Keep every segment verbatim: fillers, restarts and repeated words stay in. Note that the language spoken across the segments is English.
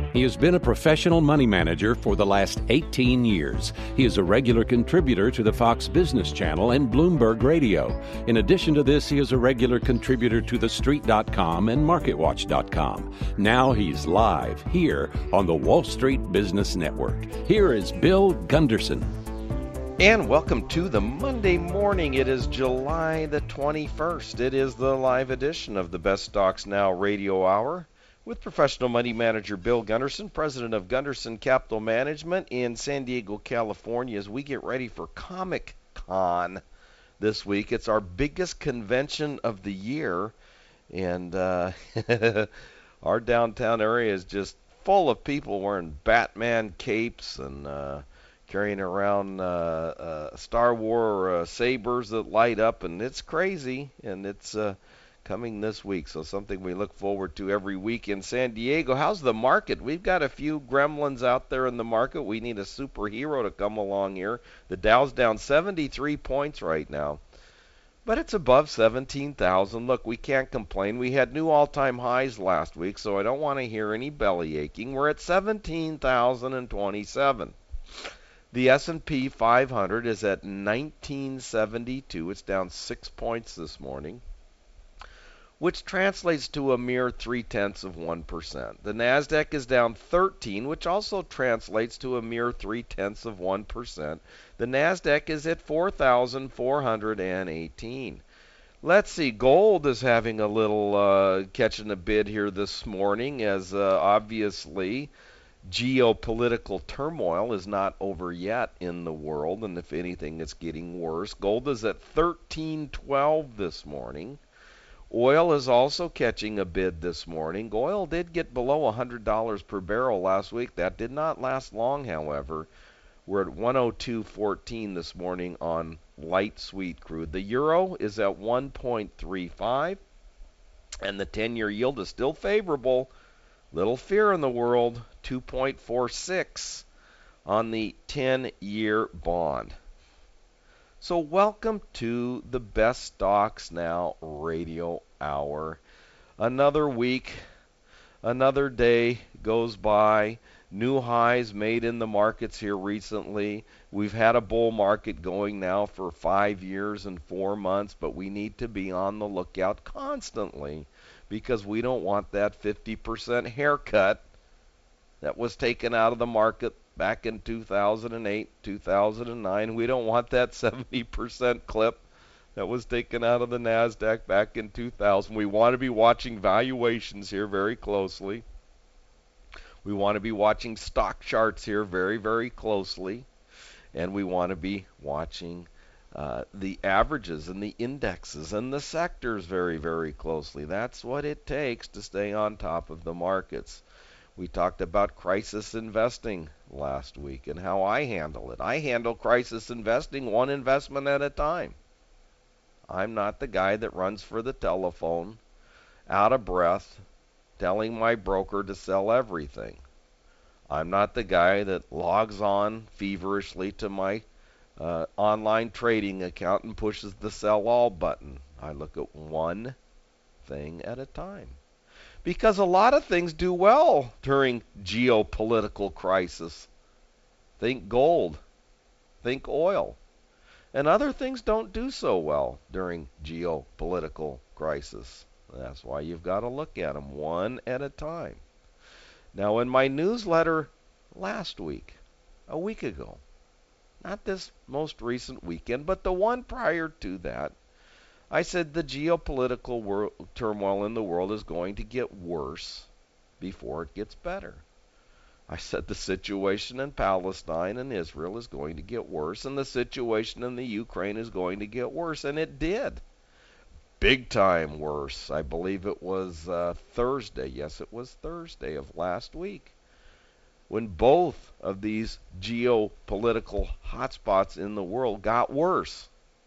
He has been a professional money manager for the last eighteen years. He is a regular contributor to the Fox Business Channel and Bloomberg Radio. In addition to this, he is a regular contributor to the street dot com and market watch dot com. Now he's live here on the Wall Street Business Network. Here is Bill Gunderson. And welcome to the Monday morning. It is July the twenty-first. It is the live edition of the Best Stocks Now Radio Hour with professional money manager Bill Gunderson, president of Gunderson Capital Management in San Diego, California, as we get ready for Comic Con this week. It's our biggest convention of the year, and uh, our downtown area is just full of people wearing Batman capes and uh, carrying around uh, uh, Star Wars uh, sabers that light up, and it's crazy, and it's uh, coming this week, so something we look forward to every week in San Diego. How's the market? We've got a few gremlins out there in the market. We need a superhero to come along here. The Dow's down seventy-three points right now, but it's above seventeen thousand. Look, we can't complain. We had new all-time highs last week, so I don't want to hear any belly aching. We're at seventeen thousand twenty-seven. The S and P five hundred is at nineteen seventy-two. It's down six points this morning, which translates to a mere three-tenths of one percent. The NASDAQ is down thirteen, which also translates to a mere three-tenths of one percent. The NASDAQ is at four thousand four hundred eighteen. Let's see, gold is having a little uh, catching a bid here this morning, as uh, obviously geopolitical turmoil is not over yet in the world, and if anything, it's getting worse. Gold is at thirteen twelve this morning. Oil is also catching a bid this morning. Oil did get below one hundred dollars per barrel last week. That did not last long, however. We're at one oh two fourteen this morning on light sweet crude. The euro is at one point three five, and the ten-year yield is still favorable. Little fear in the world, two point four six on the ten-year bond. So welcome to the Best Stocks Now Radio Hour. Another week, another day goes by. New highs made in the markets here recently. We've had a bull market going now for five years and four months, but we need to be on the lookout constantly because we don't want that fifty percent haircut that was taken out of the market back in two thousand eight, two thousand nine. We don't want that seventy percent clip that was taken out of the NASDAQ back in two thousand. We want to be watching valuations here very closely. We want to be watching stock charts here very, very closely. And we want to be watching uh, the averages and the indexes and the sectors very, very closely. That's what it takes to stay on top of the markets. We talked about crisis investing last week and how I handle it. I handle crisis investing one investment at a time. I'm not the guy that runs for the telephone, out of breath, telling my broker to sell everything. I'm not the guy that logs on feverishly to my uh, online trading account and pushes the sell all button. I look at one thing at a time. Because a lot of things do well during geopolitical crisis. Think gold. Think oil. And other things don't do so well during geopolitical crisis. That's why you've got to look at them one at a time. Now, in my newsletter last week, a week ago, not this most recent weekend, but the one prior to that, I said the geopolitical world, turmoil in the world is going to get worse before it gets better. I said the situation in Palestine and Israel is going to get worse, and the situation in the Ukraine is going to get worse, and it did. Big time worse. I believe it was uh, Thursday. Yes, it was Thursday of last week, when both of these geopolitical hotspots in the world got worse.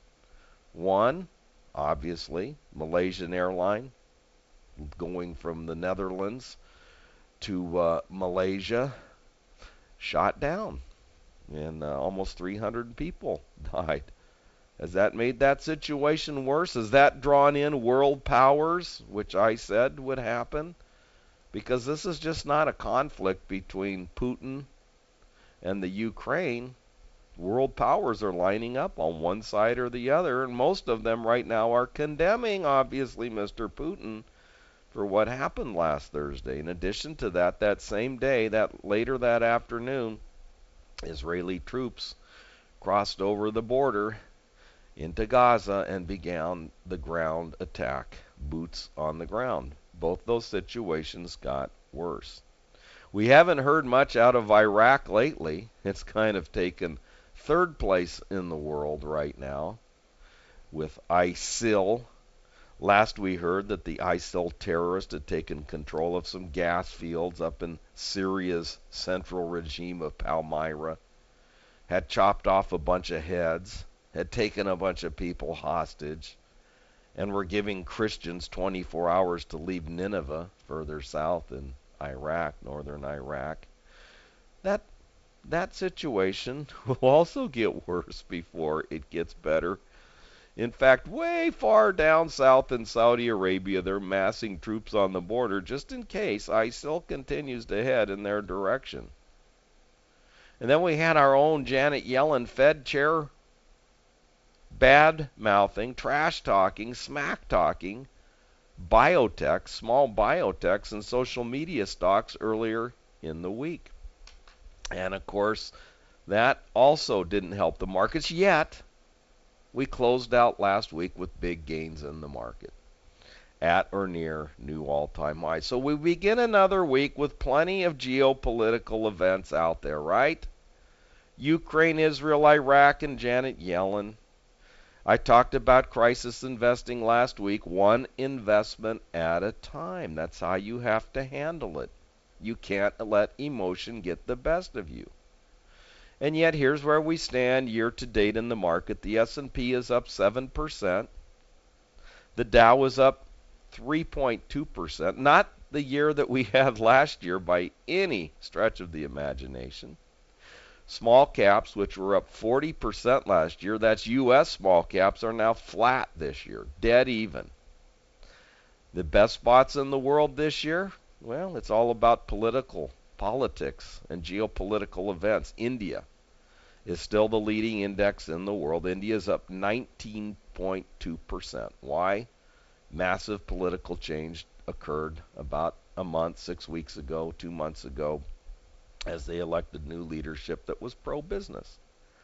One, obviously, Malaysian airline going from the Netherlands to uh, Malaysia shot down, and uh, almost three hundred people died. Has that made that situation worse? Has that drawn in world powers, which I said would happen? because this is just not a conflict between Putin and the Ukraine. World powers are lining up on one side or the other, and most of them right now are condemning, obviously, Mister Putin for what happened last Thursday. In addition to that, that same day, that later that afternoon, Israeli troops crossed over the border into Gaza and began the ground attack, boots on the ground. Both those situations got worse. We haven't heard much out of Iraq lately. It's kind of taken third place in the world right now with ISIL. Last we heard that the ISIL terrorists had taken control of some gas fields up in Syria's central regime of Palmyra, had chopped off a bunch of heads, had taken a bunch of people hostage, and were giving Christians twenty-four hours to leave Nineveh, further south in Iraq, northern Iraq. That that situation will also get worse before it gets better. In fact, way far down south in Saudi Arabia, they're massing troops on the border just in case ISIL continues to head in their direction. And then we had our own Janet Yellen, Fed chair, bad-mouthing, trash-talking, smack-talking biotech, small biotechs and social media stocks earlier in the week. And, of course, that also didn't help the markets yet. We closed out last week with big gains in the market at or near new all-time highs. So we begin another week with plenty of geopolitical events out there, right? Ukraine, Israel, Iraq, and Janet Yellen. I talked about crisis investing last week, one investment at a time. That's how you have to handle it. You can't let emotion get the best of you. And yet, here's where we stand year to date in the market. The S and P is up seven percent. The Dow is up three point two percent. Not the year that we had last year by any stretch of the imagination. Small caps, which were up forty percent last year, that's U S small caps, are now flat this year, dead even. The best spots in the world this year? Well, it's all about political, politics, and geopolitical events. India is still the leading index in the world. India is up nineteen point two percent. Why? Massive political change occurred about a month, six weeks ago, two months ago, as they elected new leadership that was pro-business.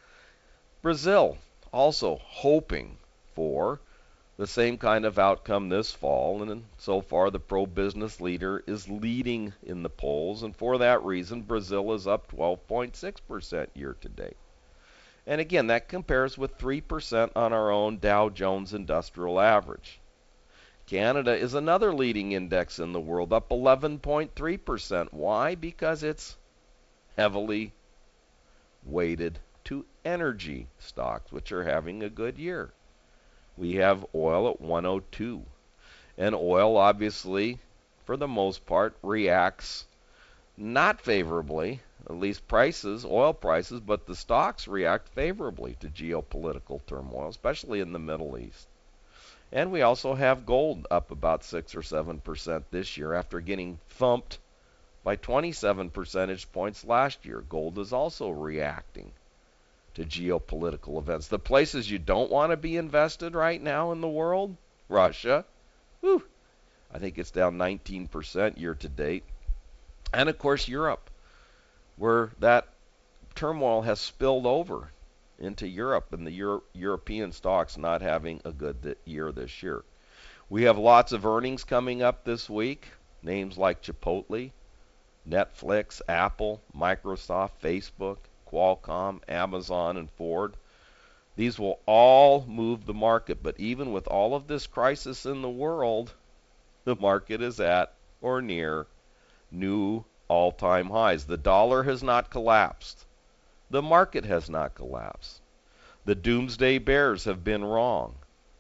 Brazil also hoping for the same kind of outcome this fall, and so far the pro-business leader is leading in the polls, and for that reason Brazil is up twelve point six percent year to date. And again, that compares with three percent on our own Dow Jones Industrial Average. Canada is another leading index in the world, up eleven point three percent. Why? Because it's heavily weighted to energy stocks, which are having a good year. We have oil at one oh two. And oil, obviously, for the most part, reacts not favorably, at least prices, oil prices, but the stocks react favorably to geopolitical turmoil, especially in the Middle East. And we also have gold up about six or seven percent this year after getting thumped by twenty-seven percentage points last year. Gold is also reacting to geopolitical events. The places you don't want to be invested right now in the world, Russia, whew, I think it's down nineteen percent year to date. And of course Europe, where that turmoil has spilled over into Europe, and the Euro- European stocks not having a good th- year this year. We have lots of earnings coming up this week. Names like Chipotle, Netflix, Apple, Microsoft, Facebook, Qualcomm, Amazon, and Ford. These will all move the market, but even with all of this crisis in the world, the market is at or near new all-time highs. The dollar has not collapsed. The market has not collapsed. The doomsday bears have been wrong.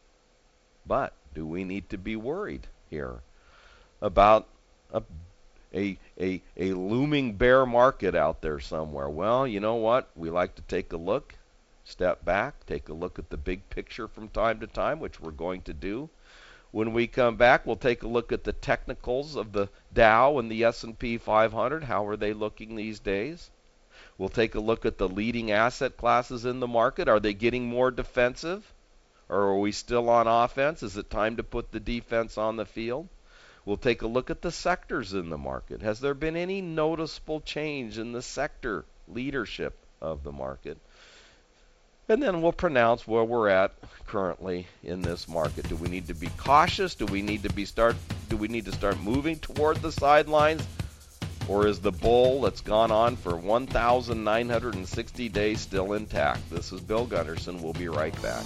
But do we need to be worried here about a A, a, a looming bear market out there somewhere? Well, you know what? We like to take a look, step back, take a look at the big picture from time to time, which we're going to do. When we come back, we'll take a look at the technicals of the Dow and the S and P five hundred. How are they looking these days? We'll take a look at the leading asset classes in the market. Are they getting more defensive? Or are we still on offense? Is it time to put the defense on the field? We'll take a look at the sectors in the market. Has there been any noticeable change in the sector leadership of the market? And then we'll pronounce where we're at currently in this market. Do we need to be cautious? Do we need to be start do we need to start moving toward the sidelines? Or is the bull that's gone on for one thousand nine hundred sixty days still intact? This is Bill Gunderson. We'll be right back.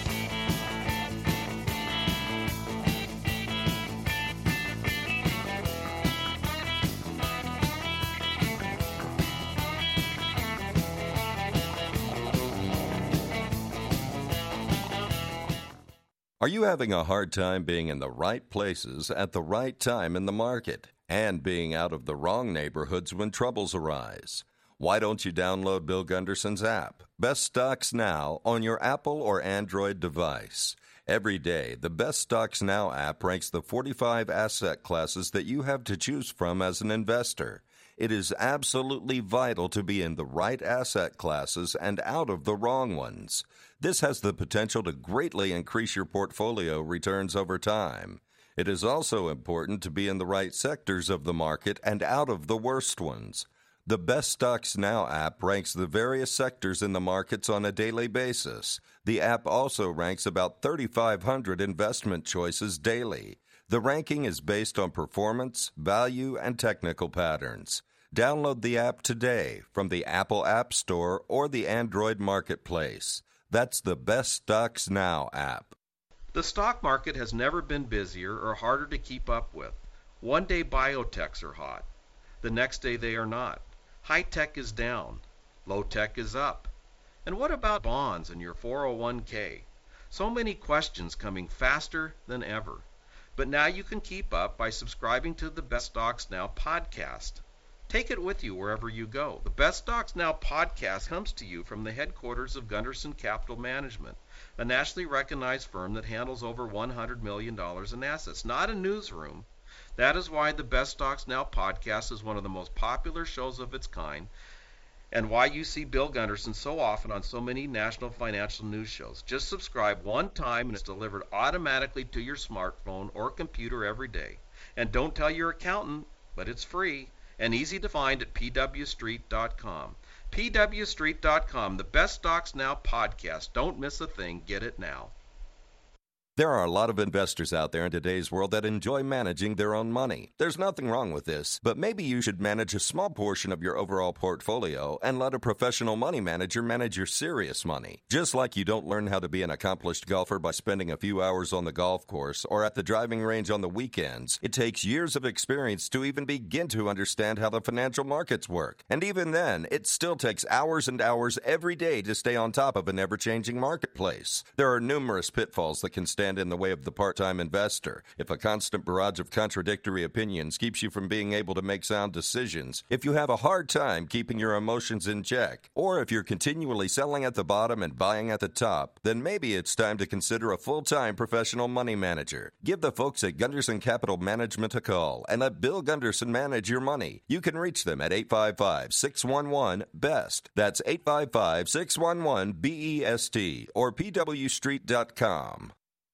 Are you having a hard time being in the right places at the right time in the market and being out of the wrong neighborhoods when troubles arise? Why don't you download Bill Gunderson's app, Best Stocks Now, on your Apple or Android device? Every day, the Best Stocks Now app ranks the forty-five asset classes that you have to choose from as an investor. It is absolutely vital to be in the right asset classes and out of the wrong ones. This has the potential to greatly increase your portfolio returns over time. It is also important to be in the right sectors of the market and out of the worst ones. The Best Stocks Now app ranks the various sectors in the markets on a daily basis. The app also ranks about thirty-five hundred investment choices daily. The ranking is based on performance, value, and technical patterns. Download the app today from the Apple App Store or the Android Marketplace. That's the Best Stocks Now app. The stock market has never been busier or harder to keep up with. One day biotechs are hot. The next day they are not. High tech is down. Low tech is up. And what about bonds and your four oh one k? So many questions coming faster than ever. But now you can keep up by subscribing to the Best Stocks Now podcast. Take it with you wherever you go. The Best Stocks Now podcast comes to you from the headquarters of Gunderson Capital Management, a nationally recognized firm that handles over one hundred million dollars in assets, not a newsroom. That is why the Best Stocks Now podcast is one of the most popular shows of its kind, and why you see Bill Gunderson so often on so many national financial news shows. Just subscribe one time and it's delivered automatically to your smartphone or computer every day. And don't tell your accountant, but it's free and easy to find at p w street dot com. p w street dot com, the Best Stocks Now podcast. Don't miss a thing. Get it now. There are a lot of investors out there in today's world that enjoy managing their own money. There's nothing wrong with this, but maybe you should manage a small portion of your overall portfolio and let a professional money manager manage your serious money. Just like you don't learn how to be an accomplished golfer by spending a few hours on the golf course or at the driving range on the weekends, it takes years of experience to even begin to understand how the financial markets work. And even then, it still takes hours and hours every day to stay on top of an ever-changing marketplace. There are numerous pitfalls that can stand in the way of the part-time investor. If a constant barrage of contradictory opinions keeps you from being able to make sound decisions, if you have a hard time keeping your emotions in check, or if you're continually selling at the bottom and buying at the top, then maybe it's time to consider a full-time professional money manager. Give the folks at Gunderson Capital Management a call and let Bill Gunderson manage your money. You can reach them at eight five five, six one one, B E S T. That's eight five five, six one one, B E S T or p w street dot com.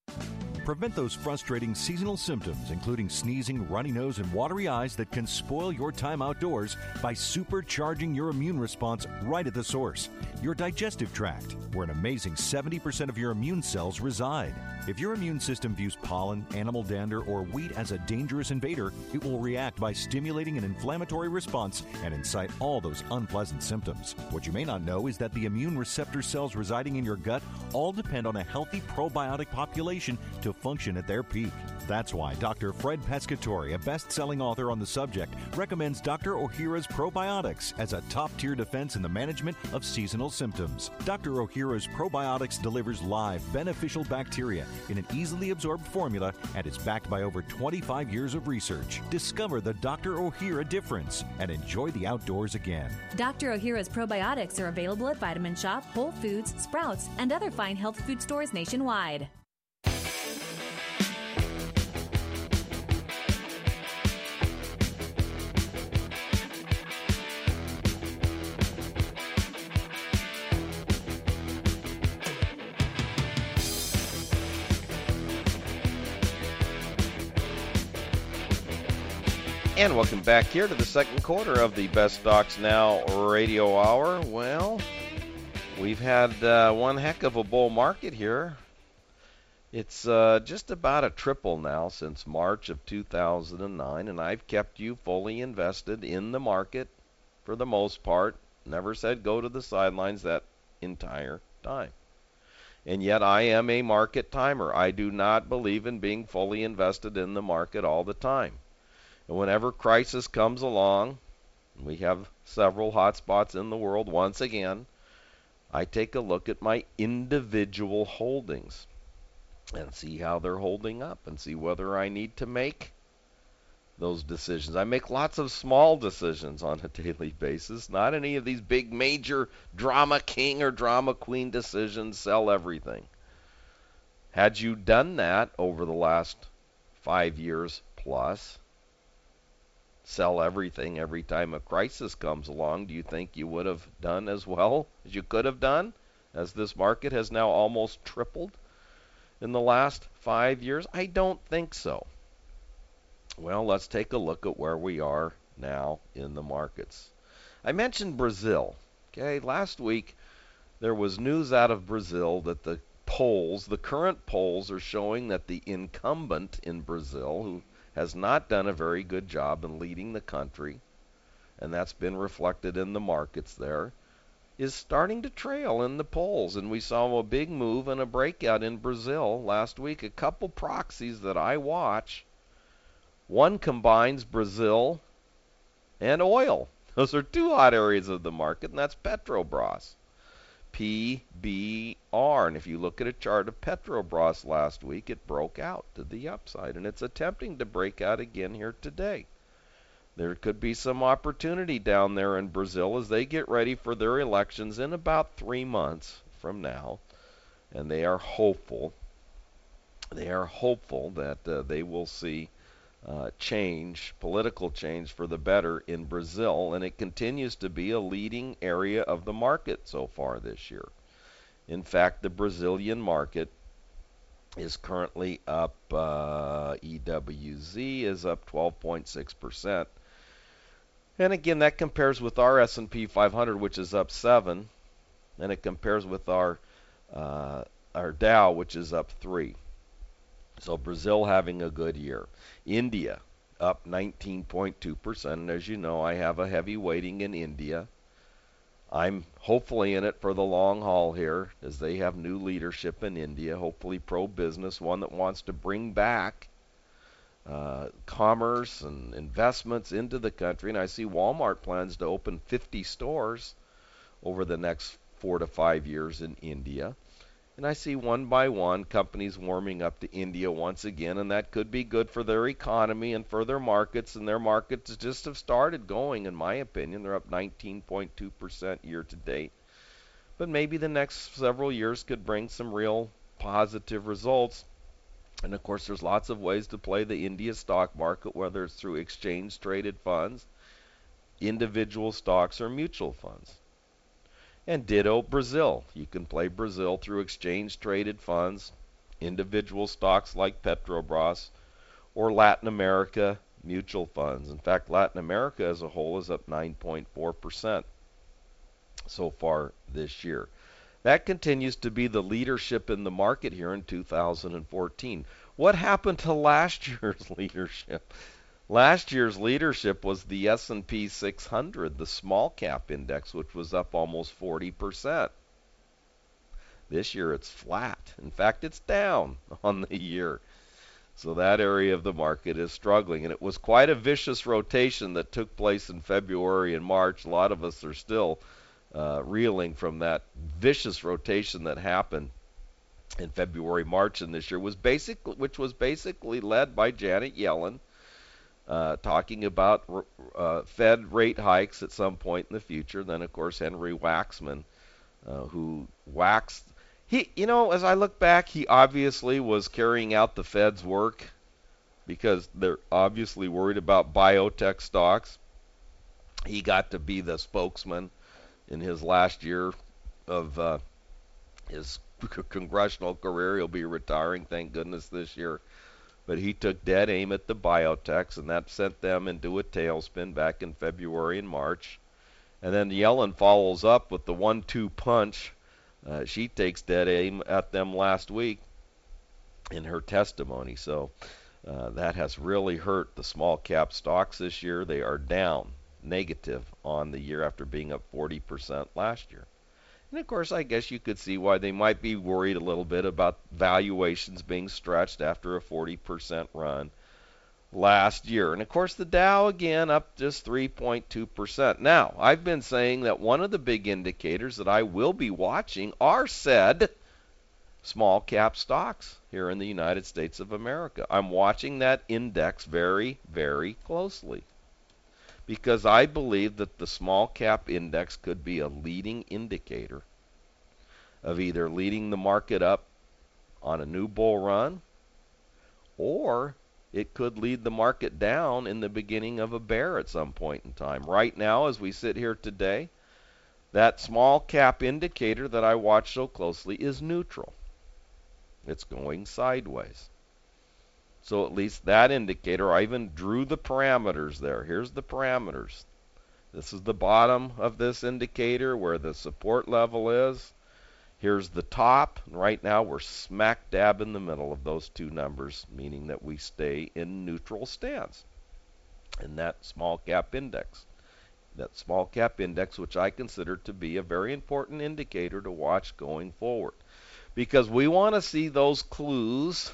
Prevent those frustrating seasonal symptoms, including sneezing, runny nose, and watery eyes that can spoil your time outdoors by supercharging your immune response right at the source, your digestive tract, where an amazing seventy percent of your immune cells reside. If your immune system views pollen, animal dander, or wheat as a dangerous invader, it will react by stimulating an inflammatory response and incite all those unpleasant symptoms. What you may not know is that the immune receptor cells residing in your gut all depend on a healthy probiotic population to function at their peak. That's why Doctor Fred Pescatore, a best-selling author on the subject, recommends Doctor Ohhira's Probiotics as a top-tier defense in the management of seasonal symptoms. Doctor Ohhira's Probiotics delivers live, beneficial bacteria in an easily absorbed formula and is backed by over twenty-five years of research. Discover the Doctor Ohhira difference and enjoy the outdoors again. Doctor Ohhira's Probiotics are available at Vitamin Shop, Whole Foods, Sprouts, and other fine health food stores nationwide. And welcome back here to the second quarter of the Best Stocks Now Radio Hour. Well, we've had uh, one heck of a bull market here. It's uh, just about a triple now since March of two thousand nine, and I've kept you fully invested in the market for the most part. Never said go to the sidelines that entire time. And yet I am a market timer. I do not believe in being fully invested in the market all the time. And whenever crisis comes along, we have several hot spots in the world once again, I take a look at my individual holdings and see how they're holding up and see whether I need to make those decisions. I make lots of small decisions on a daily basis, not any of these big major drama king or drama queen decisions, sell everything. Had you done that over the last five years plus, sell everything every time a crisis comes along, do you think you would have done as well as you could have done, as this market has now almost tripled in the last five years? I don't think so. Well, let's take a look at where we are now in the markets. I mentioned Brazil. Okay, last week there was news out of Brazil that the polls, the current polls, are showing that the incumbent in Brazil, who has not done a very good job in leading the country, and that's been reflected in the markets there, is starting to trail in the polls. And we saw a big move and a breakout in Brazil last week. A couple proxies that I watch. One combines Brazil and oil. Those are two hot areas of the market, and that's Petrobras. P B R. And if you look at a chart of Petrobras last week, it broke out to the upside, and it's attempting to break out again here today. There could be some opportunity down there in Brazil as they get ready for their elections in about three months from now, and they are hopeful. They are hopeful that uh, they will see uh, change, political change for the better in Brazil, and it continues to be a leading area of the market so far this year. In fact, the Brazilian market is currently up, uh, E W Z is up twelve point six percent. And again, that compares with our S and P five hundred, which is up seven, and it compares with our uh, our Dow, which is up three. So Brazil having a good year. India up nineteen point two percent, and as you know, I have a heavy weighting in India. I'm hopefully in it for the long haul here, as they have new leadership in India, hopefully pro-business, one that wants to bring back uh, commerce and investments into the country. And I see Walmart plans to open fifty stores over the next four to five years in India. And I see one by one companies warming up to India once again, and that could be good for their economy and for their markets, and their markets just have started going, in my opinion. They're up nineteen point two percent year to date. But maybe the next several years could bring some real positive results. And of course, there's lots of ways to play the India stock market, whether it's through exchange-traded funds, individual stocks, or mutual funds. And ditto Brazil. You can play Brazil through exchange-traded funds, individual stocks like Petrobras, or Latin America mutual funds. In fact, Latin America as a whole is up nine point four percent so far this year. That continues to be the leadership in the market here in two thousand fourteen. What happened to last year's leadership? Last year's leadership was the S and P six hundred, the small cap index, which was up almost forty percent. This year it's flat. In fact, it's down on the year. So that area of the market is struggling. And it was quite a vicious rotation that took place in February and March. A lot of us are still uh, reeling from that vicious rotation that happened in February, March, and this year was basically, which was basically led by Janet Yellen. Uh, talking about uh, Fed rate hikes at some point in the future. Then, of course, Henry Waxman, uh, who waxed. He, you know, as I look back, he obviously was carrying out the Fed's work because they're obviously worried about biotech stocks. He got to be the spokesman in his last year of uh, his congressional career. He'll be retiring, thank goodness, this year. but he took dead aim at the biotechs, and that sent them into a tailspin back in February and March. And then Yellen follows up with the one two punch. Uh, she takes dead aim at them last week in her testimony. So uh, that has really hurt the small cap stocks this year. They are down negative on the year after being up forty percent last year. And of course, I guess you could see why they might be worried a little bit about valuations being stretched after a forty percent run last year. And of course, the Dow again up just three point two percent. Now, I've been saying that one of the big indicators that I will be watching are said small cap stocks here in the United States of America. I'm watching that index very, very closely, because I believe that the small cap index could be a leading indicator of either leading the market up on a new bull run, or it could lead the market down in the beginning of a bear at some point in time. Right now, as we sit here today, that small cap indicator that I watch so closely is neutral. It's going sideways. So at least that indicator, I even drew the parameters there. Here's the parameters. This is the bottom of this indicator where the support level is. Here's the top. Right now we're smack dab in the middle of those two numbers, meaning that we stay in neutral stance in that small cap index. That small cap index, which I consider to be a very important indicator to watch going forward, because we want to see those clues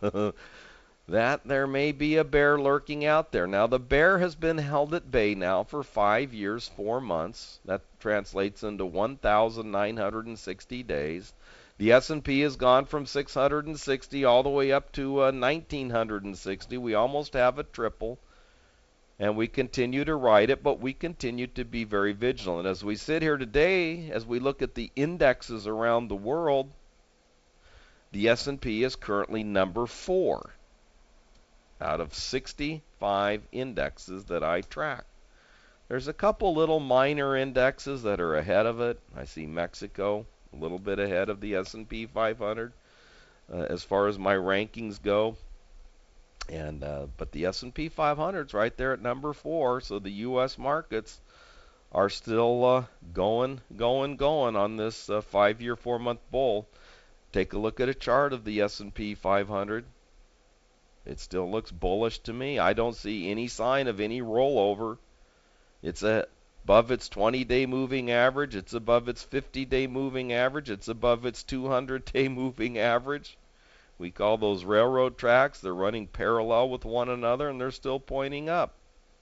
that there may be a bear lurking out there. Now, the bear has been held at bay now for five years, four months. That translates into one thousand nine hundred sixty days. The S and P has gone from six hundred sixty all the way up to uh, nineteen hundred sixty. We almost have a triple, and we continue to ride it, but we continue to be very vigilant. As we sit here today, as we look at the indexes around the world, the S and P is currently number four out of sixty-five indexes that I track. There's a couple little minor indexes that are ahead of it. I see Mexico a little bit ahead of the S and P five hundred uh, as far as my rankings go. And uh, but the S and P five hundred is right there at number four, so the U S markets are still uh, going, going, going on this uh, five-year, four-month bull. Take a look at a chart of the S and P five hundred. It still looks bullish to me. I don't see any sign of any rollover. It's a, above its twenty-day moving average. It's above its fifty-day moving average. It's above its two hundred day moving average. We call those railroad tracks. They're running parallel with one another, and they're still pointing up.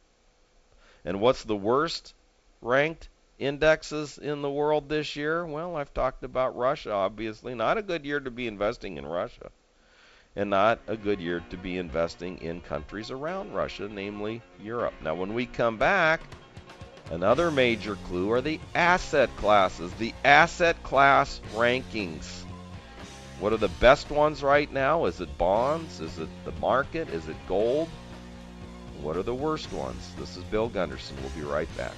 And what's the worst ranked indexes in the world this year? Well, I've talked about Russia, obviously. Not a good year to be investing in Russia, and not a good year to be investing in countries around Russia, namely Europe. Now, when we come back, another major clue are the asset classes, the asset class rankings. What are the best ones right now? Is it bonds? Is it the market? Is it gold? What are the worst ones? This is Bill Gunderson. We'll be right back.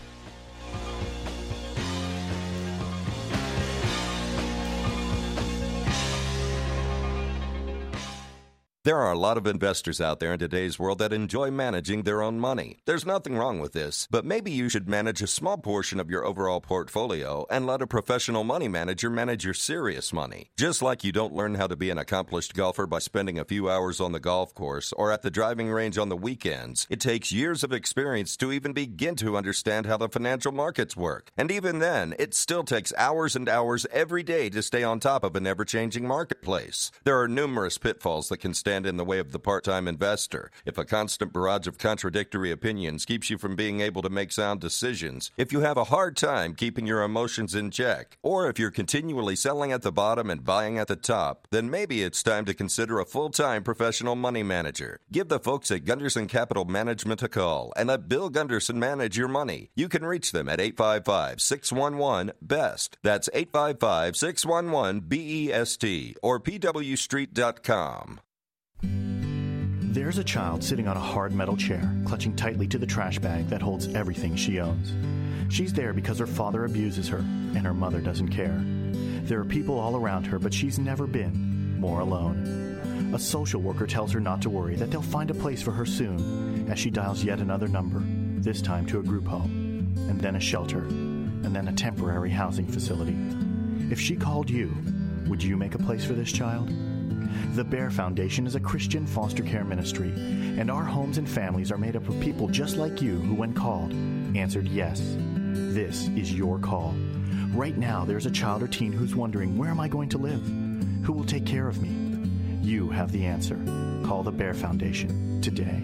There are a lot of investors out there in today's world that enjoy managing their own money. There's nothing wrong with this, but maybe you should manage a small portion of your overall portfolio and let a professional money manager manage your serious money. Just like you don't learn how to be an accomplished golfer by spending a few hours on the golf course or at the driving range on the weekends, it takes years of experience to even begin to understand how the financial markets work. And even then, it still takes hours and hours every day to stay on top of an ever-changing marketplace. There are numerous pitfalls that can stand in the way of the part-time investor. If a constant barrage of contradictory opinions keeps you from being able to make sound decisions, if you have a hard time keeping your emotions in check, or if you're continually selling at the bottom and buying at the top, then maybe it's time to consider a full-time professional money manager. Give the folks at Gunderson Capital Management a call and let Bill Gunderson manage your money. You can reach them at eight five five, six one one, B E S T. That's eight five five, six one one, B E S T or P W street dot com. There's a child sitting on a hard metal chair, clutching tightly to the trash bag that holds everything she owns. She's there because her father abuses her, and her mother doesn't care. There are people all around her, but she's never been more alone. A social worker tells her not to worry, that they'll find a place for her soon, as she dials yet another number, this time to a group home, and then a shelter, and then a temporary housing facility. If she called you, would you make a place for this child? The Bear Foundation is a Christian foster care ministry, and our homes and families are made up of people just like you who, when called, answered yes. This is your call. Right now, there's a child or teen who's wondering, where am I going to live? Who will take care of me? You have the answer. Call the Bear Foundation today.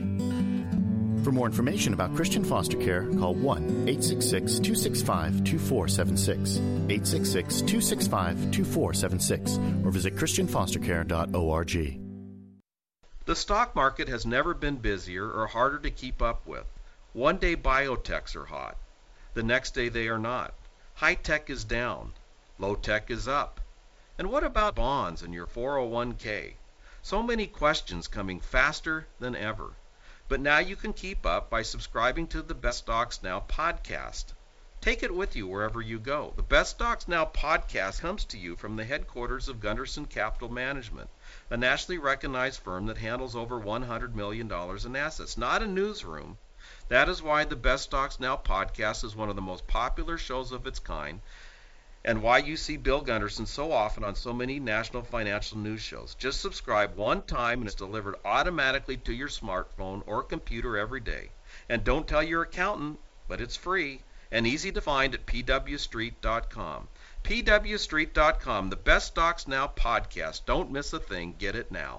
For more information about Christian foster care, call one eight six six, two six five, two four seven six, eight six six, two six five, two four seven six, or visit christian foster care dot org. The stock market has never been busier or harder to keep up with. One day biotechs are hot. The next day they are not. High tech is down. Low tech is up. And what about bonds and your four oh one k? So many questions coming faster than ever. But now you can keep up by subscribing to the Best Stocks Now podcast. Take it with you wherever you go. The Best Stocks Now podcast comes to you from the headquarters of Gunderson Capital Management, a nationally recognized firm that handles over one hundred million dollars in assets, not a newsroom. That is why the Best Stocks Now podcast is one of the most popular shows of its kind, and why you see Bill Gunderson so often on so many national financial news shows. Just subscribe one time and it's delivered automatically to your smartphone or computer every day. And don't tell your accountant, but it's free and easy to find at p w street dot com. p w street dot com, the Best Stocks Now podcast. Don't miss a thing. Get it now.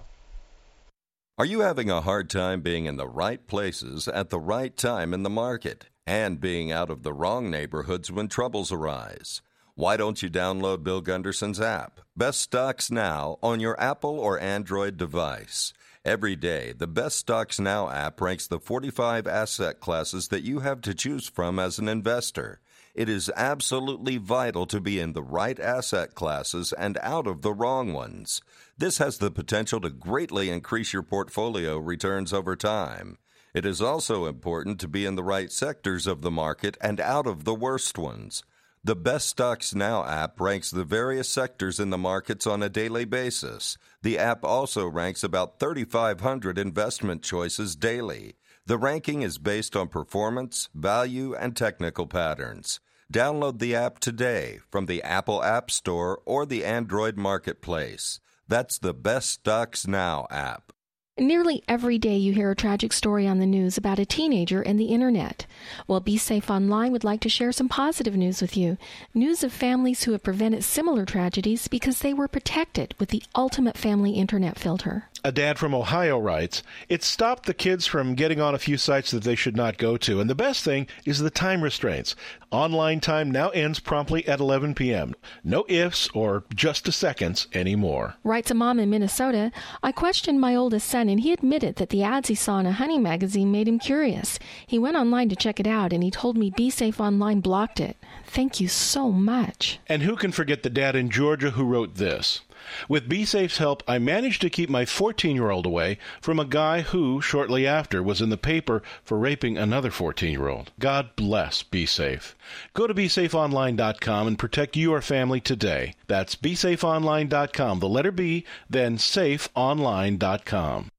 Are you having a hard time being in the right places at the right time in the market and being out of the wrong neighborhoods when troubles arise? Why don't you download Bill Gunderson's app, Best Stocks Now, on your Apple or Android device? Every day, the Best Stocks Now app ranks the forty-five asset classes that you have to choose from as an investor. It is absolutely vital to be in the right asset classes and out of the wrong ones. This has the potential to greatly increase your portfolio returns over time. It is also important to be in the right sectors of the market and out of the worst ones. The Best Stocks Now app ranks the various sectors in the markets on a daily basis. The app also ranks about thirty-five hundred investment choices daily. The ranking is based on performance, value, and technical patterns. Download the app today from the Apple App Store or the Android Marketplace. That's the Best Stocks Now app. Nearly every day you hear a tragic story on the news about a teenager and the internet. Well, Be Safe Online would like to share some positive news with you. News of families who have prevented similar tragedies because they were protected with the ultimate family internet filter. A dad from Ohio writes, "It stopped the kids from getting on a few sites that they should not go to. And the best thing is the time restraints. Online time now ends promptly at eleven p.m. No ifs or just a seconds anymore." Writes a mom in Minnesota, "I questioned my oldest son and he admitted that the ads he saw in a hunting magazine made him curious. He went online to check it out and he told me Be Safe Online blocked it. Thank you so much." And who can forget the dad in Georgia who wrote this? "With BeSafe's help, I managed to keep my fourteen-year-old away from a guy who, shortly after, was in the paper for raping another fourteen-year-old. God bless BeSafe. Go to be safe online dot com and protect your family today. That's be safe online dot com, the letter B, then safe online dot com.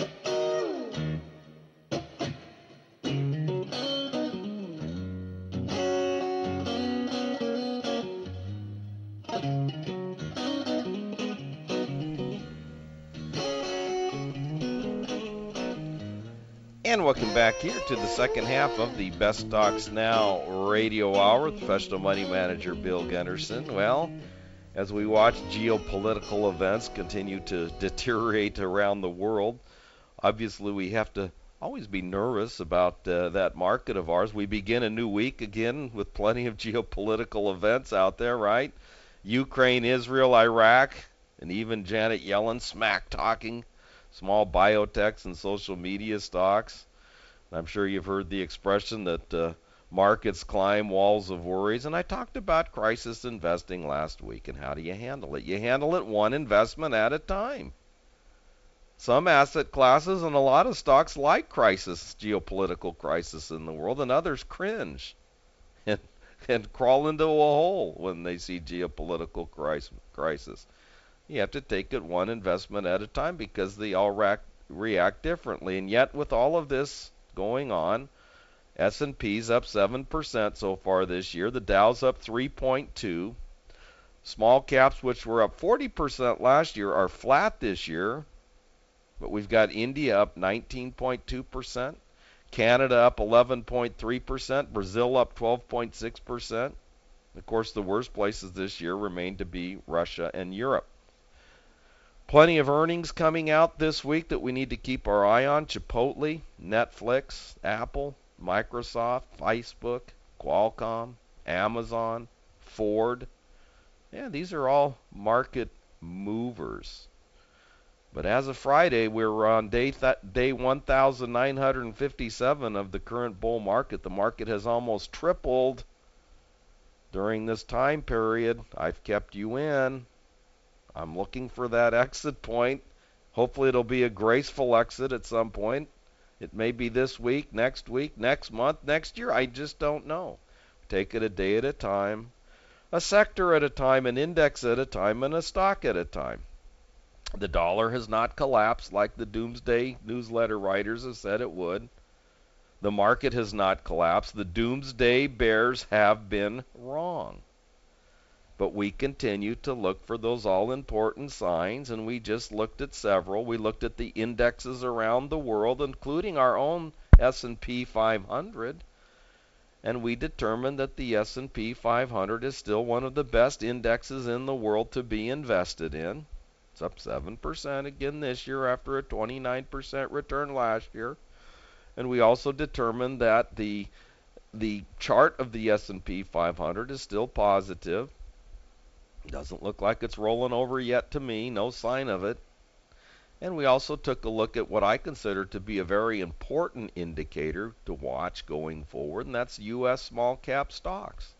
And welcome back here to the second half of the Best Stocks Now radio hour with professional money manager Bill Gunderson. Well, as we watch geopolitical events continue to deteriorate around the world, obviously we have to always be nervous about uh, that market of ours. We begin a new week again with plenty of geopolitical events out there, right? Ukraine, Israel, Iraq, and even Janet Yellen smack-talking small biotechs and social media stocks. I'm sure you've heard the expression that uh, markets climb walls of worries. And I talked about crisis investing last week and how do you handle it? You handle it one investment at a time. Some asset classes and a lot of stocks like crisis, geopolitical crisis in the world, and others cringe and, and crawl into a hole when they see geopolitical crisis. You have to take it one investment at a time because they all react, react differently. And yet, with all of this going on, S and P's up seven percent so far this year. The Dow's up three point two. Small caps, which were up forty percent last year, are flat this year. But we've got India up nineteen point two percent. Canada up eleven point three percent. Brazil up twelve point six percent. Of course, the worst places this year remain to be Russia and Europe. Plenty of earnings coming out this week that we need to keep our eye on. Chipotle, Netflix, Apple, Microsoft, Facebook, Qualcomm, Amazon, Ford. Yeah, these are all market movers. But as of Friday, we're on day th- day one thousand nine hundred fifty-seven of the current bull market. The market has almost tripled during this time period. I've kept you in. I'm looking for that exit point. Hopefully it'll be a graceful exit at some point. It may be this week, next week, next month, next year. I just don't know. Take it a day at a time, a sector at a time, an index at a time, and a stock at a time. The dollar has not collapsed like the doomsday newsletter writers have said it would. The market has not collapsed. The doomsday bears have been wrong. But we continue to look for those all-important signs, and we just looked at several. We looked at the indexes around the world, including our own S and P five hundred, and we determined that the S and P five hundred is still one of the best indexes in the world to be invested in. It's up seven percent again this year after a twenty-nine percent return last year. And we also determined that the the chart of the S and P five hundred is still positive. Doesn't look like it's rolling over yet to me, no sign of it. And we also took a look at what I consider to be a very important indicator to watch going forward, and that's U S small cap stocks.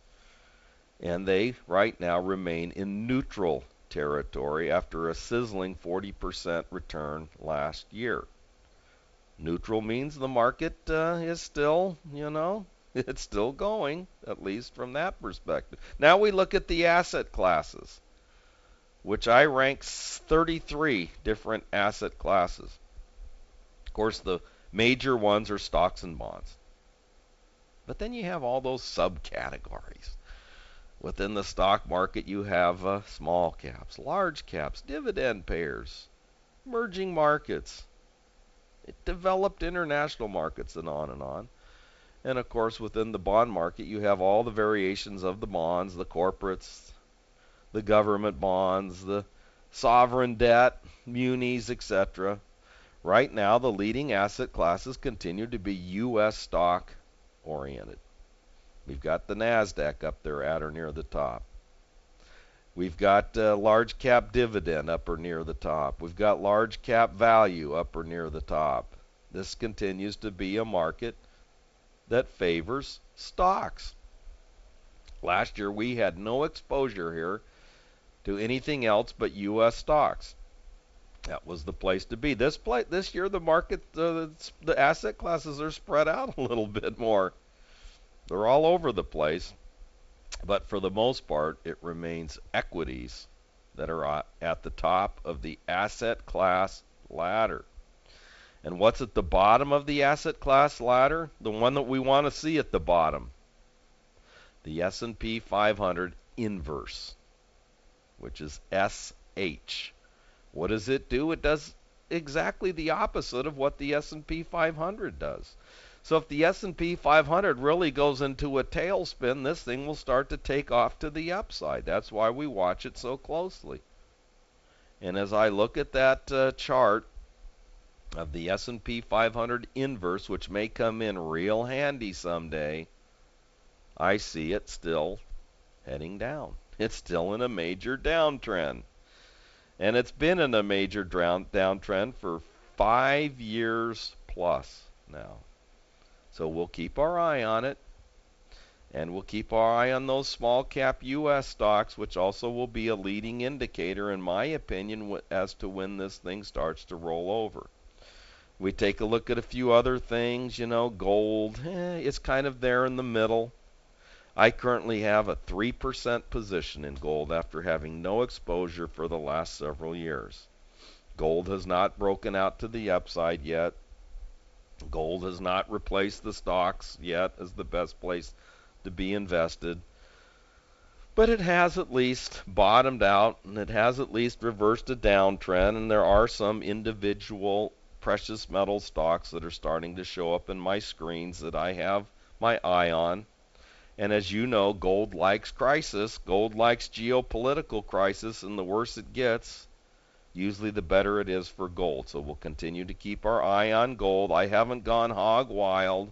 And they right now remain in neutral territory after a sizzling forty percent return last year. Neutral means the market uh, is still, you know, it's still going, at least from that perspective. Now we look at the asset classes, which I rank thirty-three different asset classes. Of course, the major ones are stocks and bonds. But then you have all those subcategories. Within the stock market, you have uh, small caps, large caps, dividend payers, emerging markets, developed international markets, and on and on. And of course, within the bond market, you have all the variations of the bonds, the corporates, the government bonds, the sovereign debt, munis, et cetera. Right now, the leading asset classes continue to be U S stock oriented. We've got the NASDAQ up there at or near the top. We've got uh, large cap dividend up or near the top. We've got large cap value up or near the top. This continues to be a market that favors stocks. Last year we had no exposure here to anything else but U S stocks. That was the place to be. This play, this year the market, uh, the asset classes are spread out a little bit more. They're all over the place, but for the most part, it remains equities that are at the top of the asset class ladder. And what's at the bottom of the asset class ladder? The one that we want to see at the bottom. The S and P five hundred inverse, which is S H. What does it do? It does exactly the opposite of what the S and P five hundred does. So if the S and P five hundred really goes into a tailspin, this thing will start to take off to the upside. That's why we watch it so closely. And as I look at that uh, chart of the S and P five hundred inverse, which may come in real handy someday, I see it still heading down. It's still in a major downtrend. And it's been in a major drown- downtrend for five years plus now. So we'll keep our eye on it, and we'll keep our eye on those small cap U S stocks, which also will be a leading indicator, in my opinion, as to when this thing starts to roll over. We take a look at a few other things, you know, gold, eh, it's kind of there in the middle. I currently have a three percent position in gold after having no exposure for the last several years. Gold has not broken out to the upside yet. Gold has not replaced the stocks yet as the best place to be invested. But it has at least bottomed out, and it has at least reversed a downtrend, and there are some individual precious metal stocks that are starting to show up in my screens that I have my eye on. And as you know, gold likes crisis. Gold likes geopolitical crisis, and the worse it gets, usually the better it is for gold. So we'll continue to keep our eye on gold. I haven't gone hog wild.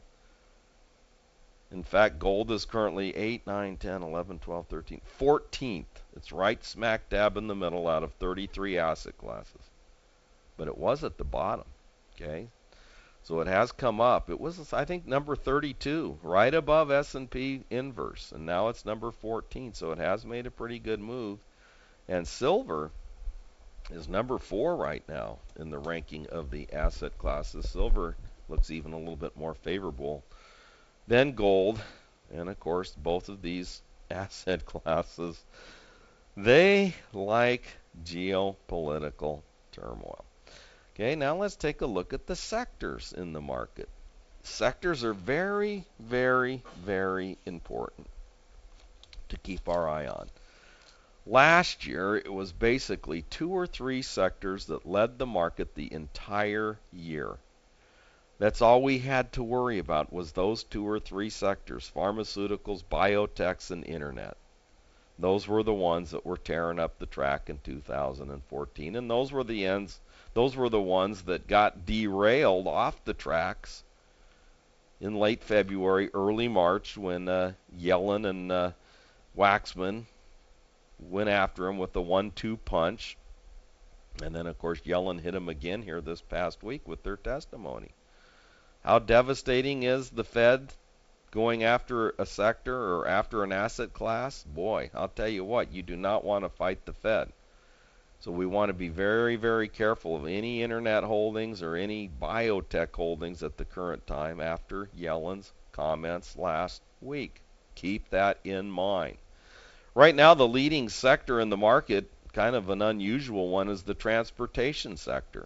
In fact, gold is currently eight, nine, ten, eleven, twelve, thirteen, fourteenth. It's right smack dab in the middle out of thirty-three asset classes. But it was at the bottom, okay? So it has come up. It was, I think, number thirty-two, right above S and P inverse, and now it's number fourteen. So it has made a pretty good move. And silver is number four right now in the ranking of the asset classes. Silver looks even a little bit more favorable than gold. And of course, both of these asset classes, they like geopolitical turmoil. Okay, now let's take a look at the sectors in the market. Sectors are very, very, very important to keep our eye on. Last year, it was basically two or three sectors that led the market the entire year. That's all we had to worry about was those two or three sectors, pharmaceuticals, biotechs, and internet. Those were the ones that were tearing up the track in two thousand fourteen, and those were the ends, those were the ones that got derailed off the tracks in late February, early March, when uh, Yellen and uh, Waxman went after him with the one two punch. And then, of course, Yellen hit him again here this past week with their testimony. How devastating is the Fed going after a sector or after an asset class? Boy, I'll tell you what, you do not want to fight the Fed. So we want to be very, very careful of any internet holdings or any biotech holdings at the current time after Yellen's comments last week. Keep that in mind. Right now, the leading sector in the market, kind of an unusual one, is the transportation sector.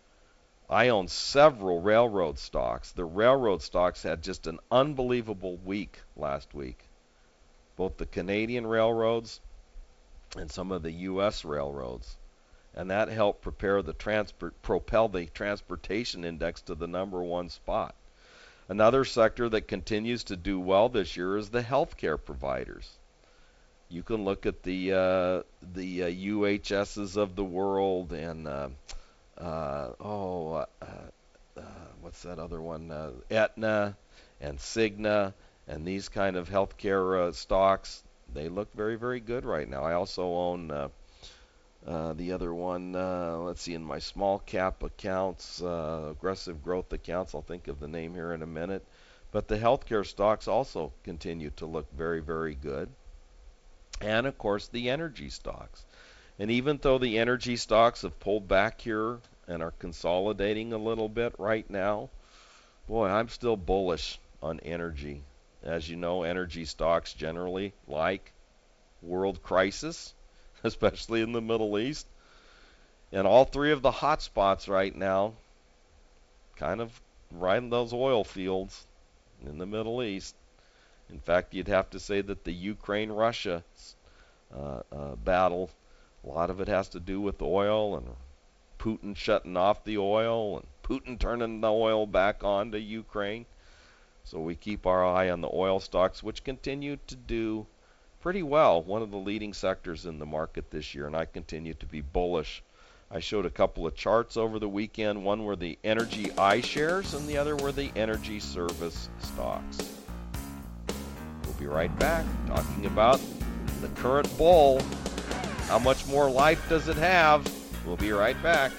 I own several railroad stocks. The railroad stocks had just an unbelievable week last week. Both the Canadian railroads and some of the U S railroads. And that helped prepare the transport, propel the transportation index to the number one spot. Another sector that continues to do well this year is the healthcare providers. You can look at the uh, the uh, U H S's of the world and uh, uh, oh, uh, uh, what's that other one? Uh, Aetna and Cigna and these kind of healthcare uh, stocks. They look very, very good right now. I also own uh, uh, the other one. Uh, let's see, in my small cap accounts, uh, aggressive growth accounts. I'll think of the name here in a minute. But the healthcare stocks also continue to look very, very good. And, of course, the energy stocks. And even though the energy stocks have pulled back here and are consolidating a little bit right now, boy, I'm still bullish on energy. As you know, energy stocks generally like world crisis, especially in the Middle East. And all three of the hot spots right now, kind of right in those oil fields in the Middle East. In fact, you'd have to say that the Ukraine-Russia uh, uh, battle, a lot of it has to do with oil and Putin shutting off the oil and Putin turning the oil back on to Ukraine. So we keep our eye on the oil stocks, which continue to do pretty well, one of the leading sectors in the market this year, and I continue to be bullish. I showed a couple of charts over the weekend. One were the energy iShares, and the other were the energy service stocks. We'll be right back talking about the current bull. How much more life does it have? We'll be right back.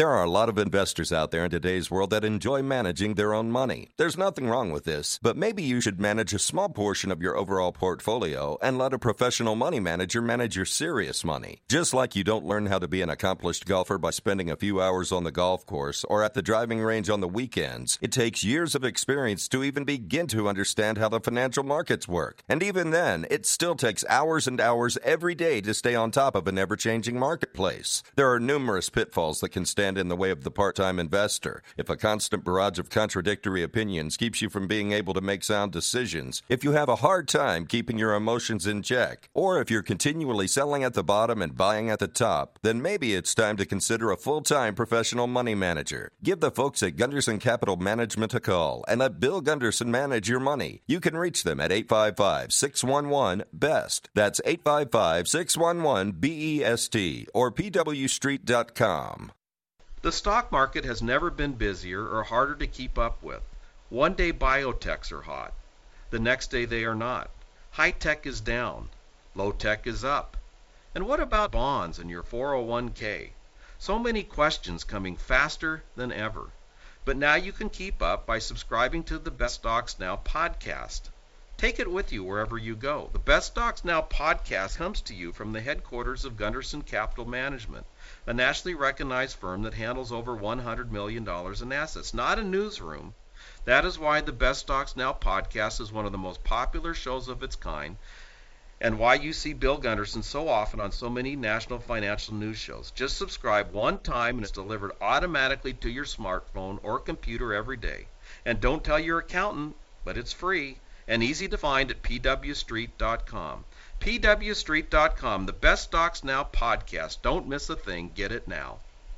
There are a lot of investors out there in today's world that enjoy managing their own money. There's nothing wrong with this, but maybe you should manage a small portion of your overall portfolio and let a professional money manager manage your serious money. Just like you don't learn how to be an accomplished golfer by spending a few hours on the golf course or at the driving range on the weekends, it takes years of experience to even begin to understand how the financial markets work. And even then, it still takes hours and hours every day to stay on top of an ever-changing marketplace. There are numerous pitfalls that can stand in the way of the part-time investor. If a constant barrage of contradictory opinions keeps you from being able to make sound decisions, if you have a hard time keeping your emotions in check, or if you're continually selling at the bottom and buying at the top, then maybe it's time to consider a full-time professional money manager. Give the folks at Gunderson Capital Management a call and let Bill Gunderson manage your money. You can reach them at eight five five, six one one, B E S T. That's eight five five, six one one, B E S T or P W street dot com. The stock market has never been busier or harder to keep up with. One day biotechs are hot. The next day they are not. High tech is down. Low tech is up. And what about bonds and your four oh one k? So many questions coming faster than ever. But now you can keep up by subscribing to the Best Stocks Now podcast. Take it with you wherever you go. The Best Stocks Now podcast comes to you from the headquarters of Gunderson Capital Management, a nationally recognized firm that handles over one hundred million dollars in assets, not a newsroom. That is why the Best Stocks Now podcast is one of the most popular shows of its kind, and why you see Bill Gunderson so often on so many national financial news shows. Just subscribe one time and it's delivered automatically to your smartphone or computer every day. And don't tell your accountant, but it's free and easy to find at P W street dot com. P W street dot com, the Best Stocks Now podcast. Don't miss a thing. Get it now.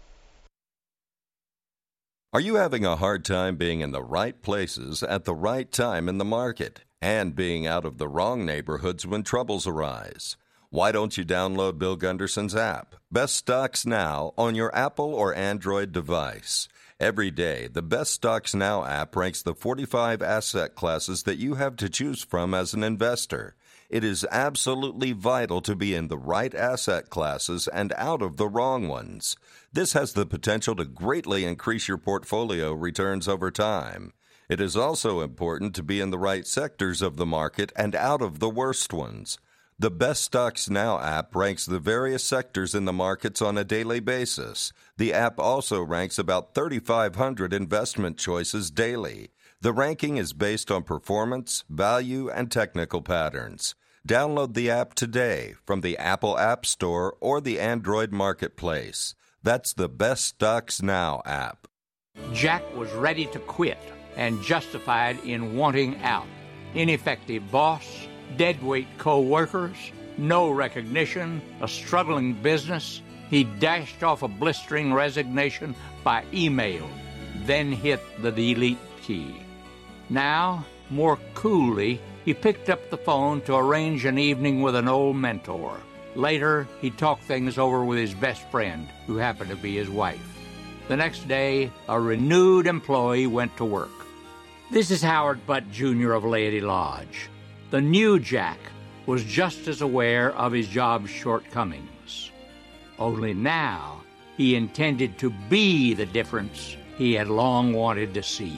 Are you having a hard time being in the right places at the right time in the market and being out of the wrong neighborhoods when troubles arise? Why don't you download Bill Gunderson's app, Best Stocks Now, on your Apple or Android device? Every day, the Best Stocks Now app ranks the forty-five asset classes that you have to choose from as an investor. It is absolutely vital to be in the right asset classes and out of the wrong ones. This has the potential to greatly increase your portfolio returns over time. It is also important to be in the right sectors of the market and out of the worst ones. The Best Stocks Now app ranks the various sectors in the markets on a daily basis. The app also ranks about thirty-five hundred investment choices daily. The ranking is based on performance, value, and technical patterns. Download the app today from the Apple App Store or the Android Marketplace. That's the Best Stocks Now app. Jack was ready to quit and justified in wanting out. Ineffective boss, deadweight co-workers, no recognition, a struggling business. He dashed off a blistering resignation by email, then hit the delete key. Now, more coolly, he picked up the phone to arrange an evening with an old mentor. Later, he talked things over with his best friend, who happened to be his wife. The next day, a renewed employee went to work. This is Howard Butt, Junior of Laity Lodge. The new Jack was just as aware of his job's shortcomings. Only now, he intended to be the difference he had long wanted to see.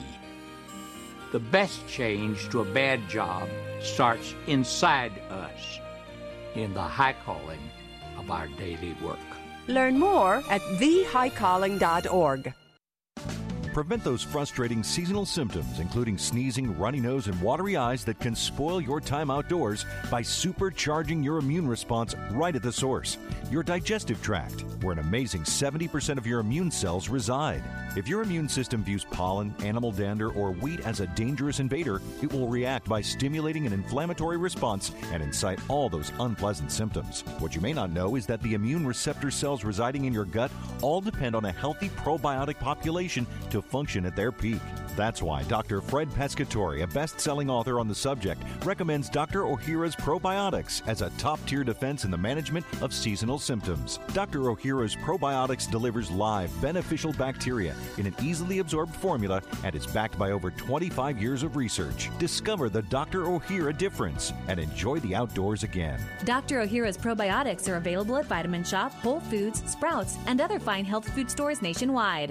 The best change to a bad job starts inside us, in the high calling of our daily work. Learn more at the high calling dot org. Prevent those frustrating seasonal symptoms, including sneezing, runny nose, and watery eyes that can spoil your time outdoors by supercharging your immune response right at the source, your digestive tract, where an amazing seventy percent of your immune cells reside. If your immune system views pollen, animal dander, or wheat as a dangerous invader, it will react by stimulating an inflammatory response and incite all those unpleasant symptoms. What you may not know is that the immune receptor cells residing in your gut all depend on a healthy probiotic population to function at their peak. That's why Doctor Fred Pescatore, a best-selling author on the subject, recommends Doctor Ohhira's Probiotics as a top-tier defense in the management of seasonal symptoms. Doctor Ohhira's Probiotics delivers live, beneficial bacteria in an easily absorbed formula and is backed by over twenty-five years of research. Discover the Doctor Ohhira difference and enjoy the outdoors again. Doctor Ohhira's Probiotics are available at Vitamin Shop, Whole Foods, Sprouts, and other fine health food stores nationwide.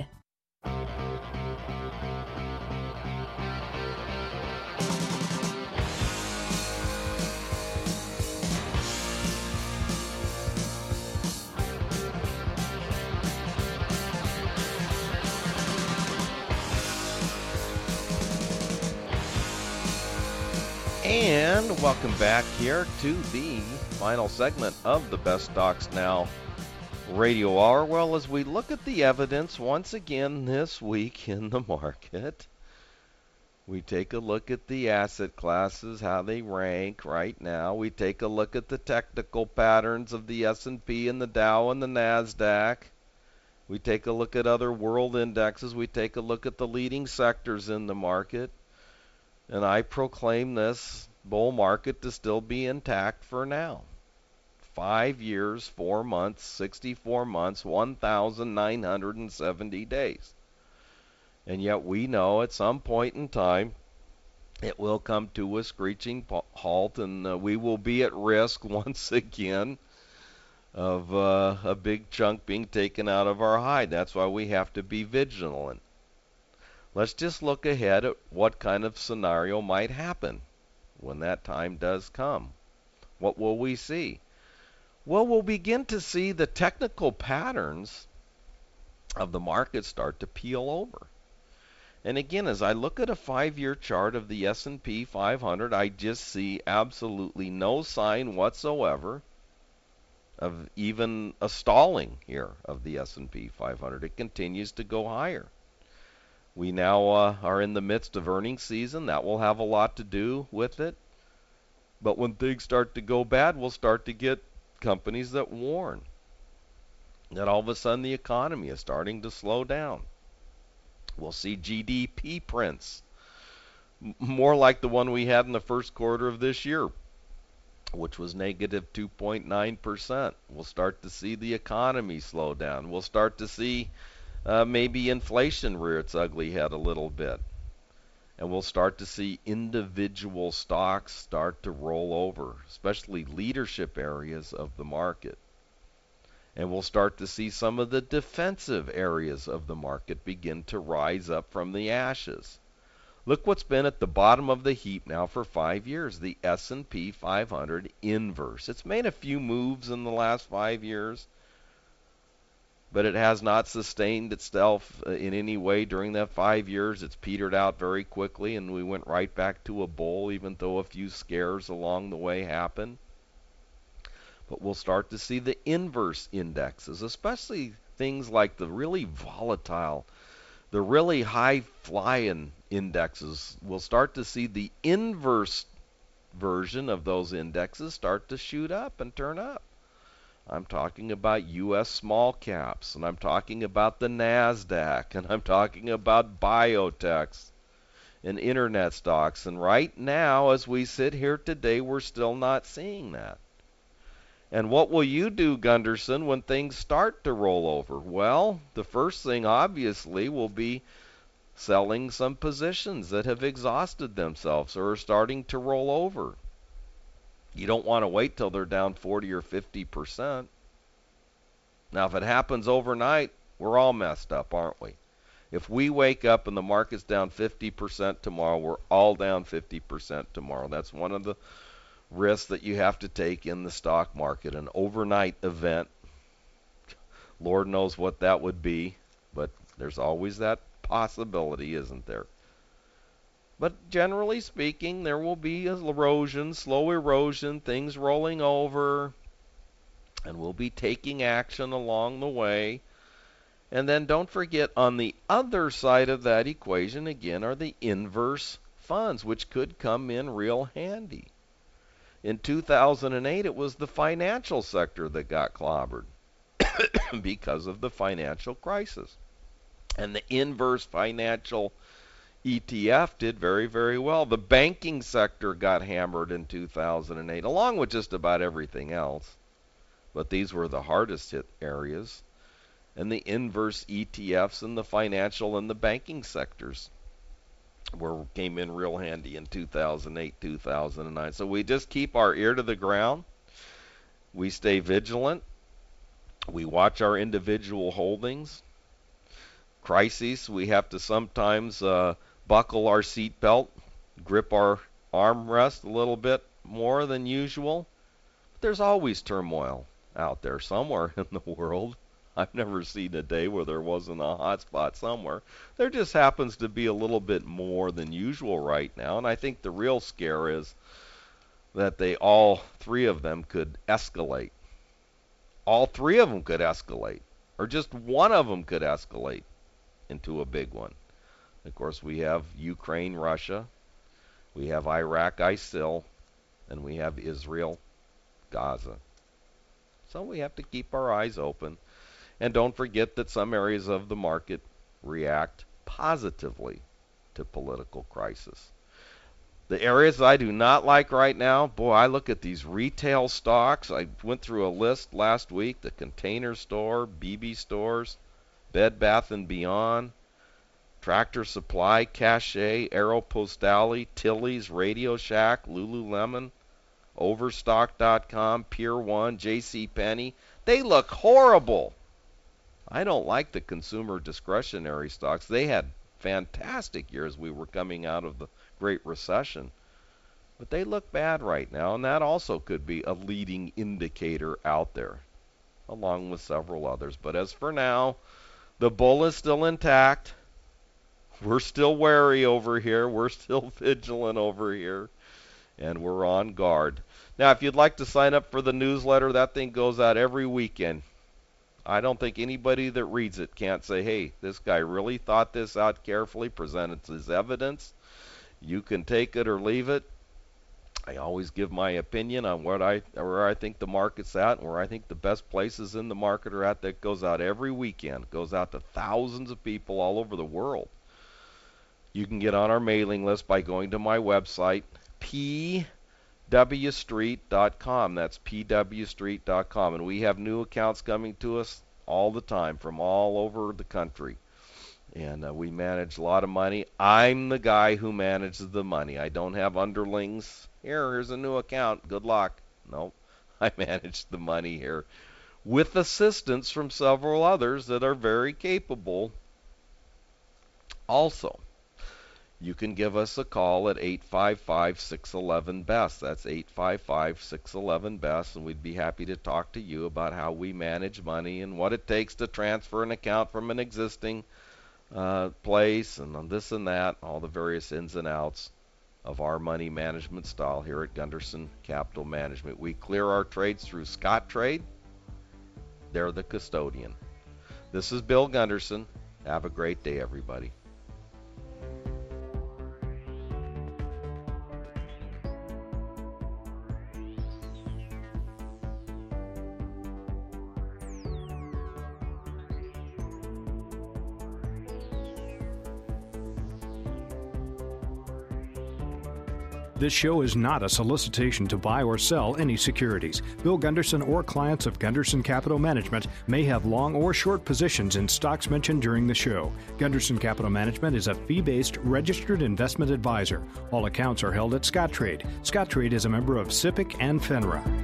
And welcome back here to the final segment of the Best Stocks Now Radio Hour. Well, as we look at the evidence once again this week in the market, we take a look at the asset classes, how they rank right now. We take a look at the technical patterns of the S and P and the Dow and the NASDAQ. We take a look at other world indexes. We take a look at the leading sectors in the market. And I proclaim this bull market to still be intact for now. Five years, four months, sixty-four months, one thousand nine hundred seventy days. And yet we know at some point in time it will come to a screeching halt, and uh, we will be at risk once again of uh, a big chunk being taken out of our hide. That's why we have to be vigilant. Let's just look ahead at what kind of scenario might happen when that time does come. What will we see? Well, we'll begin to see the technical patterns of the market start to peel over. And again, as I look at a five-year chart of the S and P five hundred, I just see absolutely no sign whatsoever of even a stalling here of the S and P five hundred. It continues to go higher. We now uh, are in the midst of earnings season. That will have a lot to do with it. But when things start to go bad, we'll start to get companies that warn that all of a sudden the economy is starting to slow down. We'll see G D P prints, m- more like the one we had in the first quarter of this year, which was negative two point nine percent. We'll start to see the economy slow down. We'll start to see Uh, maybe inflation rear its ugly head a little bit. And we'll start to see individual stocks start to roll over, especially leadership areas of the market. And we'll start to see some of the defensive areas of the market begin to rise up from the ashes. Look what's been at the bottom of the heap now for five years, the S and P five hundred inverse. It's made a few moves in the last five years, but it has not sustained itself in any way during that five years. It's petered out very quickly, and we went right back to a bull, even though a few scares along the way happened. But we'll start to see the inverse indexes, especially things like the really volatile, the really high-flying indexes. We'll start to see the inverse version of those indexes start to shoot up and turn up. I'm talking about U S small caps, and I'm talking about the NASDAQ, and I'm talking about biotechs and internet stocks. And right now, as we sit here today, we're still not seeing that. And what will you do, Gunderson, when things start to roll over? Well, the first thing, obviously, will be selling some positions that have exhausted themselves or are starting to roll over. You don't want to wait till they're down forty or fifty percent. Now, if it happens overnight, we're all messed up, aren't we? If we wake up and the market's down fifty percent tomorrow, we're all down fifty percent tomorrow. That's one of the risks that you have to take in the stock market, an overnight event. Lord knows what that would be, but there's always that possibility, isn't there? But generally speaking, there will be erosion, slow erosion, things rolling over, and we'll be taking action along the way. And then don't forget, on the other side of that equation, again, are the inverse funds, which could come in real handy. In two thousand eight, it was the financial sector that got clobbered because of the financial crisis. And the inverse financial E T F did very, very well. The banking sector got hammered in two thousand eight, along with just about everything else. But these were the hardest hit areas. And the inverse E T Fs in the financial and the banking sectors were came in real handy in two thousand eight, two thousand nine. So we just keep our ear to the ground. We stay vigilant. We watch our individual holdings. Crises, we have to sometimes uh, buckle our seatbelt, grip our armrest a little bit more than usual. But there's always turmoil out there somewhere in the world. I've never seen a day where there wasn't a hot spot somewhere. There just happens to be a little bit more than usual right now, and I think the real scare is that they all three of them could escalate. All three of them could escalate, or just one of them could escalate into a big one. Of course, we have Ukraine, Russia, we have Iraq, ISIL, and we have Israel, Gaza. So we have to keep our eyes open. And don't forget that some areas of the market react positively to political crisis. The areas I do not like right now, boy, I look at these retail stocks. I went through a list last week, the Container Store, B B stores, Bed Bath and Beyond, Tractor Supply, Cache, Aeropostale, Tilly's, Radio Shack, Lululemon, Overstock dot com, Pier one, JCPenney. They look horrible. I don't like the consumer discretionary stocks. They had fantastic years. We were coming out of the Great Recession. But they look bad right now, and that also could be a leading indicator out there, along with several others. But as for now, the bull is still intact. We're still wary over here. We're still vigilant over here. And we're on guard. Now, if you'd like to sign up for the newsletter, that thing goes out every weekend. I don't think anybody that reads it can't say, hey, this guy really thought this out carefully, presented his evidence. You can take it or leave it. I always give my opinion on what I, where I think the market's at and where I think the best places in the market are at. That goes out every weekend. It goes out to thousands of people all over the world. You can get on our mailing list by going to my website, P W street dot com. That's P W street dot com. And we have new accounts coming to us all the time from all over the country. And uh, we manage a lot of money. I'm the guy who manages the money. I don't have underlings. Here, here's a new account. Good luck. No, I manage the money here with assistance from several others that are very capable. Also, you can give us a call at eight five five, six one one, B E S T. That's eight five five, six one one, B E S T, and we'd be happy to talk to you about how we manage money and what it takes to transfer an account from an existing uh, place and on this and that, all the various ins and outs of our money management style here at Gunderson Capital Management. We clear our trades through Scottrade. They're the custodian. This is Bill Gunderson. Have a great day, everybody. This show is not a solicitation to buy or sell any securities. Bill Gunderson or clients of Gunderson Capital Management may have long or short positions in stocks mentioned during the show. Gunderson Capital Management is a fee-based registered investment advisor. All accounts are held at Scottrade. Scottrade is a member of SIPC and FINRA.